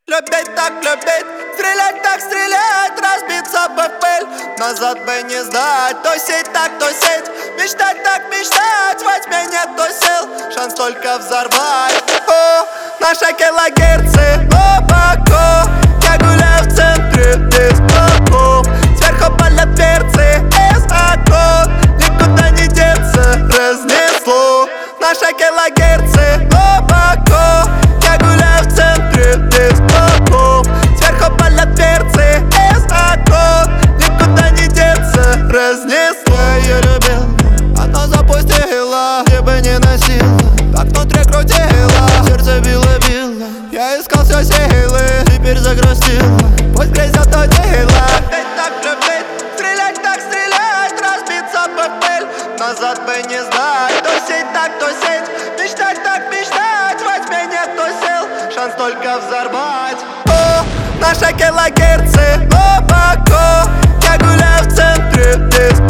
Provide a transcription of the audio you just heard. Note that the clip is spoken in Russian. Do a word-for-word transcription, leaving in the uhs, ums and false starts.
Любить так любить, стрелять так стрелять, разбиться бы в пыль, назад бы не сдать. То сеть так, то сеть, мечтать так мечтать, во тьме нету сил, шанс только взорвать. О, наши килогерцы глубоко, я гуляю в центре дискотеку, сверху палят перцы из окон, никуда не деться, разнесло. Наши килогерцы глубоко, я гуляю в центре дискотеку, сверху палят перцы из окон, никуда не деться, разнесло. Я ее любил, она запустила, где бы не носила, как внутри крутила, сердце било-било. Я искал все силы, теперь загрустила, пусть грязет то дело. Любить так любить, стрелять так стрелять, разбиться бы в пыль, назад бы не сдать. То сеть так, то сеть, мечтать так мечтать, во тьме нету сил, шанс только взорвать. О, наши килогерцы глубоко, я гуляю в центре дискотеки,